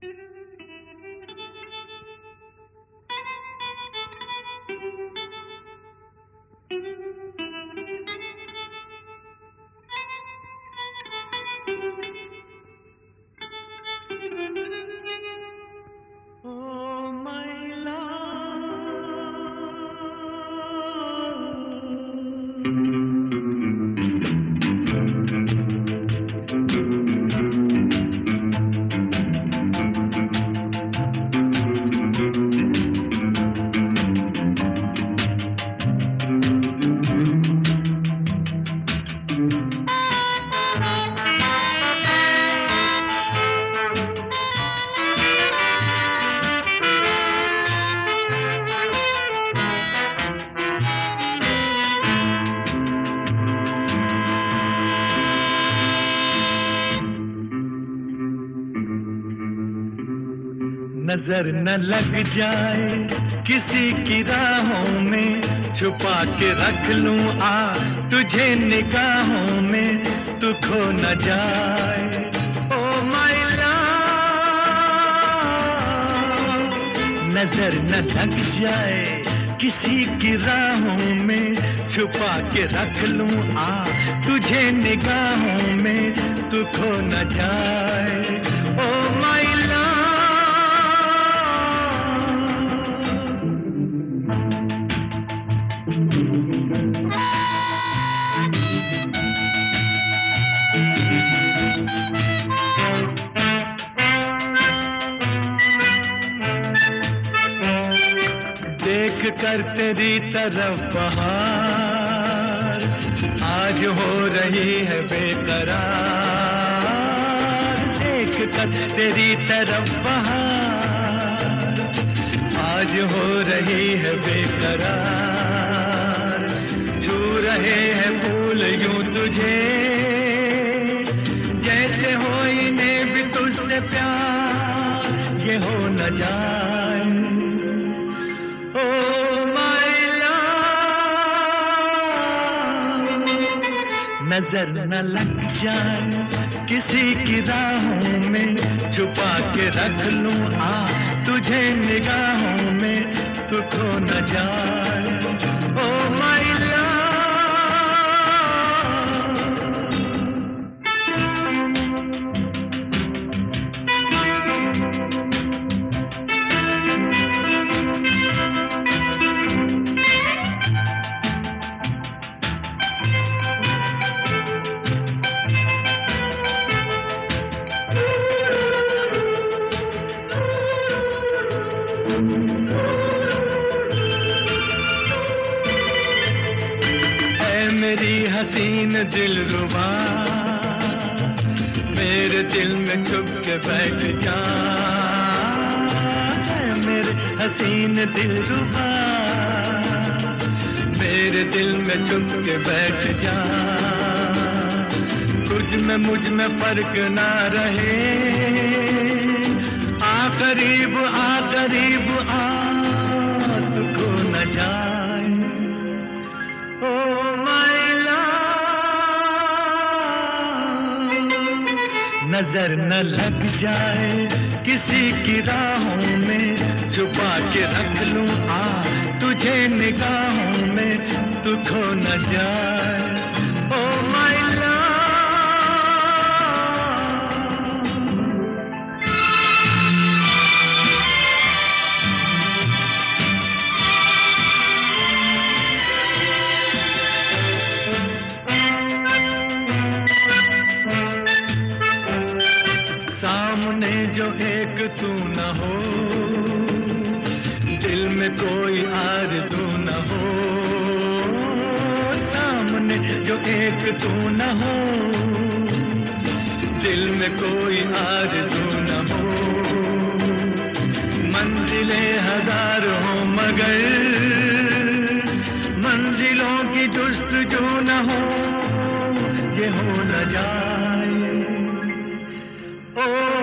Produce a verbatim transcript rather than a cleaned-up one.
नजर न लग जाए किसी की राहों में, छुपा के रख लूं आ तुझे निगाहों में, तू खो न जाए ओ माय लव। नजर न लग जाए किसी की राहों में, छुपा के रख लूं आ तुझे निगाहों में, तू खो न जाए ओ माय लव। देख कर तेरी तरफ बहार आज हो रही है बेकरार, देख कर तेरी तरफ बहार आज हो रही है बेकरार। छू रहे हैं फूल यूं तुझे जैसे हो इन्हें भी तुझसे प्यार, ये हो न जाए ओ माय लव। नजर न लग जाए किसी की राहों में, छुपा के रख लूं आ तुझे निगाहों में, तू खो न जाए ओ माय लव। मेरी हसीन दिलरुबा मेरे दिल में चुप के बैठ जा, मेरे हसीन दिलरुबा मेरे दिल में चुप के बैठ जा। तुझ में मुझ में फर्क ना रहे, आ करीब आ करीब आ तू खो न जाए ओ माय लव। नजर न लग जाए किसी की राहों में, छुपा के रख लूं आ तुझे निगाहों में, तू खो न जाए ओ माय लव। सामने जो एक तू न हो, दिल में कोई आरज़ू न हो, सामने जो एक तू न हो, दिल में कोई आरज़ू न हो। मंजिलें हजार हो मगर मंजिलों की जुस्तजू न हो, ये हो न जाए ओ